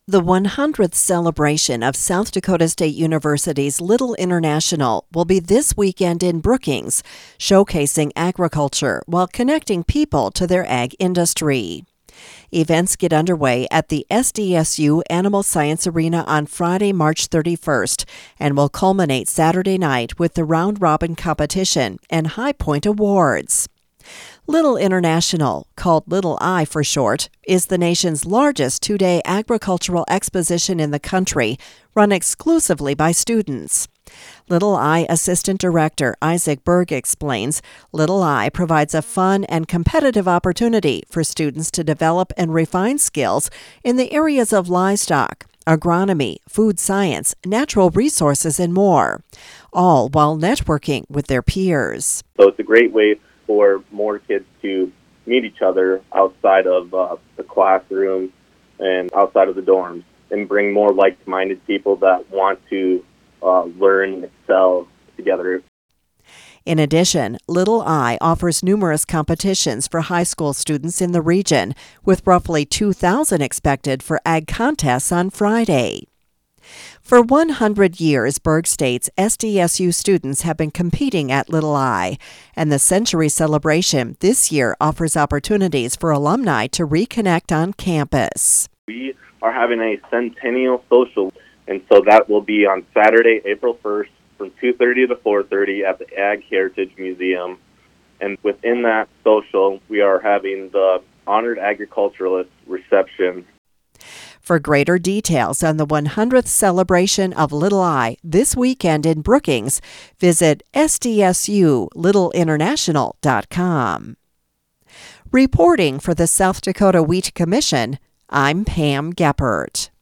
The 100th celebration of South Dakota State University's Little International will be this weekend in Brookings, showcasing agriculture while connecting people to their ag industry. Events get underway at the SDSU Animal Science Arena on Friday, March 31st, and will culminate Saturday night with the round-robin competition and High Point Awards. Little International, called Little I for short, is the nation's largest two-day agricultural exposition in the country, run exclusively by students. Little I Assistant Director Isaac Berg explains, Little I provides a fun and competitive opportunity for students to develop and refine skills in the areas of livestock, agronomy, food science, natural resources, and more, all while networking with their peers. So it's a great way for more kids to meet each other outside of the classroom and outside of the dorms, and bring more like-minded people that want to learn and excel together. In addition, Little I offers numerous competitions for high school students in the region, with roughly 2,000 expected for ag contests on Friday. For 100 years, Berg states SDSU students have been competing at Little I, and the Century Celebration this year offers opportunities for alumni to reconnect on campus. We are having a centennial social, and so that will be on Saturday, April 1st from 2:30 to 4:30 at the Ag Heritage Museum. And within that social, we are having the Honored Agriculturalist reception. For greater details on the 100th celebration of Little I this weekend in Brookings, visit sdsulittleinternational.com. Reporting for the South Dakota Wheat Commission, I'm Pam Geppert.